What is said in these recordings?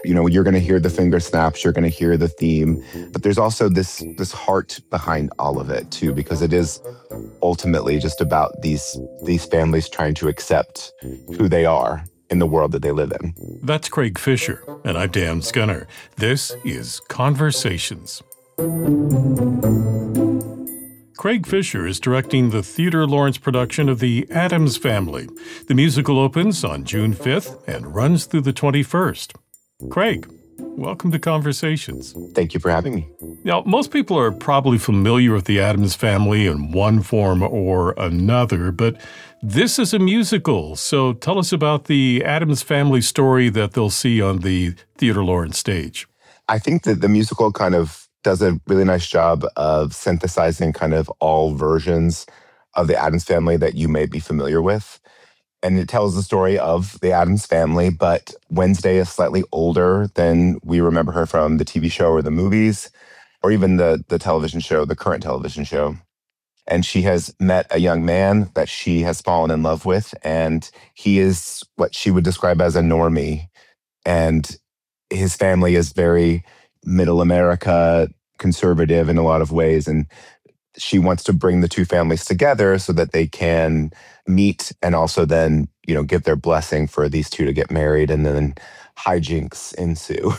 You're going to hear the finger snaps, you're going to hear the theme, but there's also this heart behind all of it too, because it is ultimately just about these families trying to accept who they are in the world that they live in. That's Craig Fisher, and I'm Dan Scunner. This is Conversations. Craig Fisher is directing the Theatre Lawrence production of The Addams Family. The musical opens on June 5th and runs through the 21st. Craig, welcome to Conversations. Thank you for having me. Now, most people are probably familiar with The Addams Family in one form or another, but this is a musical, so tell us about the Addams Family story that they'll see on the Theatre Lawrence stage. I think that the musical kind of does a really nice job of synthesizing kind of all versions of the Addams Family that you may be familiar with. And it tells the story of the Addams Family, but Wednesday is slightly older than we remember her from the TV show or the movies, or even the television show, the current television show. And she has met a young man that she has fallen in love with, and he is what she would describe as a normie. And his family is very middle America, conservative in a lot of ways. And she wants to bring the two families together so that they can meet and also then, give their blessing for these two to get married, and then hijinks ensue.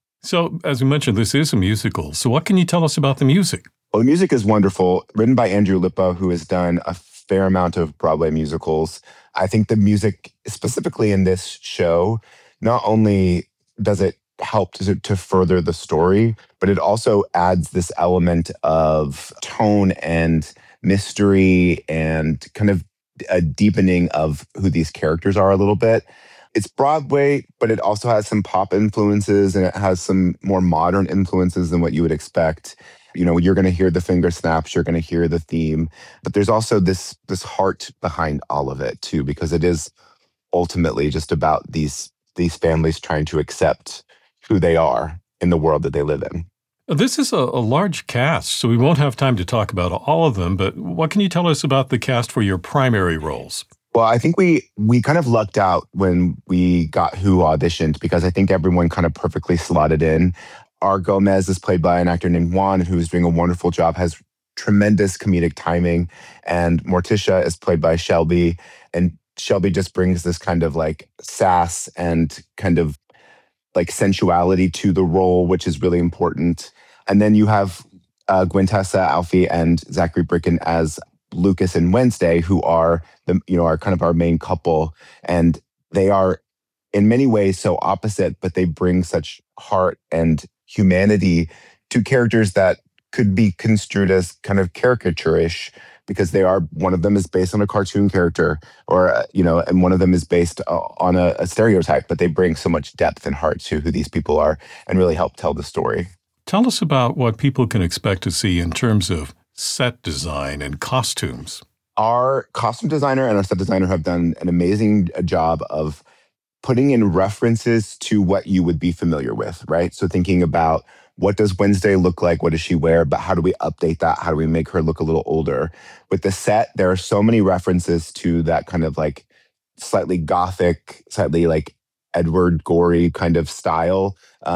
So, as we mentioned, this is a musical. So what can you tell us about the music? Well, the music is wonderful, written by Andrew Lippa, who has done a fair amount of Broadway musicals. I think the music, specifically in this show, not only does it help to further the story, but it also adds this element of tone and mystery and kind of a deepening of who these characters are a little bit. It's Broadway, but it also has some pop influences, and it has some more modern influences than what you would expect. You're going to hear the finger snaps, you're going to hear the theme, but there's also this heart behind all of it too, because it is ultimately just about these families trying to accept who they are in the world that they live in. This is a large cast, so we won't have time to talk about all of them, but what can you tell us about the cast for your primary roles? Well, I think we kind of lucked out when we got who auditioned, because I think everyone kind of perfectly slotted in. R. Gomez is played by an actor named Juan, who is doing a wonderful job, has tremendous comedic timing. And Morticia is played by Shelby. And Shelby just brings this kind of like sass and kind of like sensuality to the role, which is really important. And then you have Gwentessa Alfie and Zachary Bricken as Lucas and Wednesday, who are are kind of our main couple. And they are in many ways so opposite, but they bring such heart and humanity to characters that could be construed as kind of caricaturish, because one of them is based on a cartoon character, or, and one of them is based on a stereotype, but they bring so much depth and heart to who these people are and really help tell the story. Tell us about what people can expect to see in terms of set design and costumes. Our costume designer and our set designer have done an amazing job of putting in references to what you would be familiar with, right? So thinking about, what does Wednesday look like? What does she wear? But how do we update that? How do we make her look a little older? With the set, there are so many references to that kind of like slightly gothic, slightly like Edward Gorey kind of style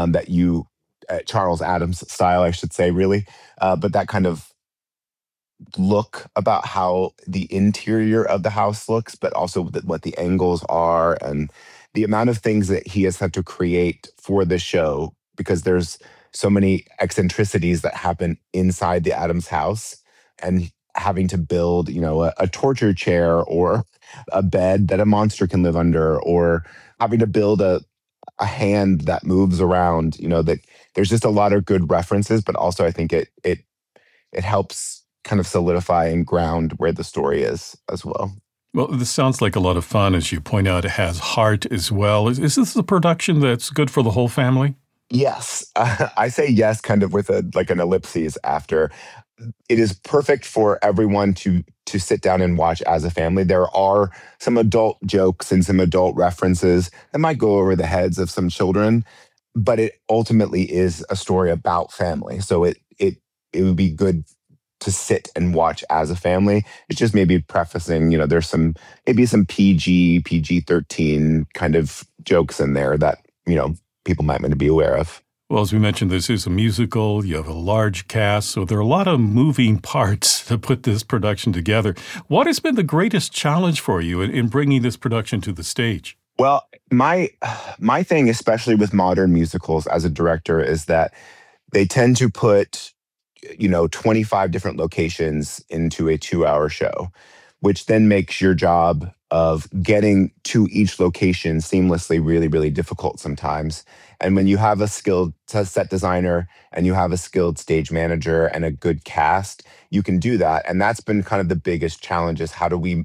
Charles Addams style, I should say, really. But that kind of look about how the interior of the house looks, but also what the angles are, and the amount of things that he has had to create for the show, because there's so many eccentricities that happen inside the Addams house, and having to build, a torture chair or a bed that a monster can live under, or having to build a hand that moves around, that there's just a lot of good references, but also I think it helps kind of solidify and ground where the story is as well. Well, this sounds like a lot of fun. As you point out, it has heart as well. Is this a production that's good for the whole family? Yes. I say yes kind of with an ellipses after. It is perfect for everyone to sit down and watch as a family. There are some adult jokes and some adult references that might go over the heads of some children, but it ultimately is a story about family. So it would be good to sit and watch as a family. It's just maybe prefacing, there's maybe some PG-13 kind of jokes in there that, people might want to be aware of. Well, as we mentioned, this is a musical. You have a large cast, so there are a lot of moving parts to put this production together. What has been the greatest challenge for you in bringing this production to the stage? Well, my thing, especially with modern musicals as a director, is that they tend to put 25 different locations into a 2-hour show, which then makes your job of getting to each location seamlessly really, really difficult sometimes. And when you have a skilled set designer and you have a skilled stage manager and a good cast, you can do that. And that's been kind of the biggest challenge, is how do we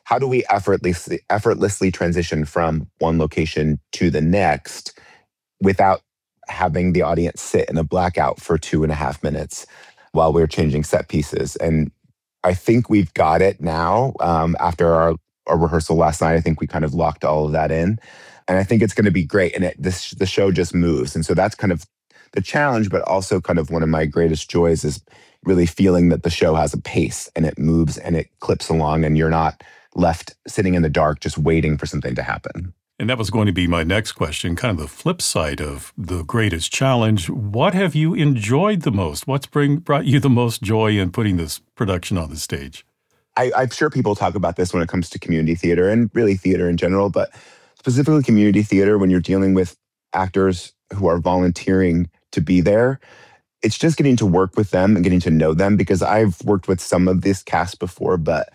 effortlessly transition from one location to the next without having the audience sit in a blackout for 2.5 minutes while we're changing set pieces. And I think we've got it now. After our rehearsal last night, I think we kind of locked all of that in. And I think it's going to be great. And the show just moves. And so that's kind of the challenge, but also kind of one of my greatest joys is really feeling that the show has a pace and it moves and it clips along and you're not left sitting in the dark just waiting for something to happen. And that was going to be my next question, kind of the flip side of the greatest challenge. What have you enjoyed the most? What's brought you the most joy in putting this production on the stage? I'm sure people talk about this when it comes to community theater and really theater in general, but specifically community theater, when you're dealing with actors who are volunteering to be there, it's just getting to work with them and getting to know them, because I've worked with some of this cast before, but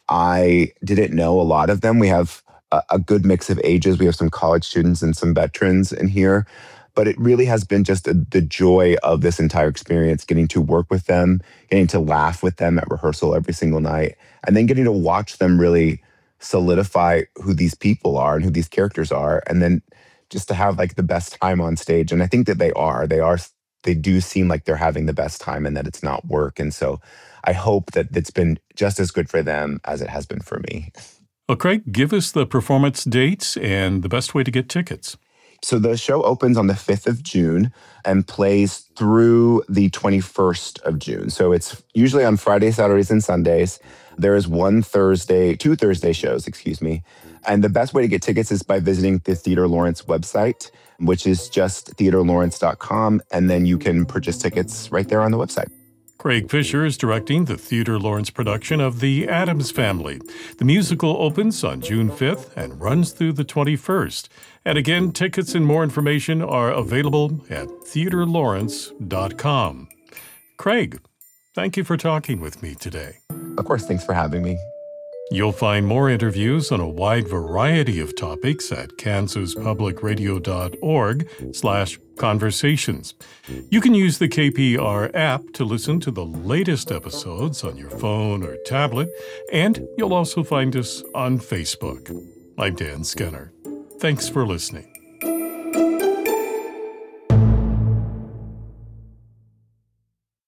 I didn't know a lot of them. We have a good mix of ages. We have some college students and some veterans in here. But it really has been just the joy of this entire experience, getting to work with them, getting to laugh with them at rehearsal every single night, and then getting to watch them really solidify who these people are and who these characters are, and then just to have like the best time on stage. And I think that they do seem like they're having the best time and that it's not work. And so I hope that it's been just as good for them as it has been for me. Well, Craig, give us the performance dates and the best way to get tickets. So the show opens on the 5th of June and plays through the 21st of June. So it's usually on Fridays, Saturdays, and Sundays. There is two Thursday shows, And the best way to get tickets is by visiting the Theater Lawrence website, which is just theaterlawrence.com. And then you can purchase tickets right there on the website. Craig Fisher is directing the Theater Lawrence production of The Addams Family. The musical opens on June 5th and runs through the 21st. And again, tickets and more information are available at theaterlawrence.com. Craig, thank you for talking with me today. Of course, thanks for having me. You'll find more interviews on a wide variety of topics at kansaspublicradio.org/conversations. You can use the KPR app to listen to the latest episodes on your phone or tablet, and you'll also find us on Facebook. I'm Dan Skinner. Thanks for listening.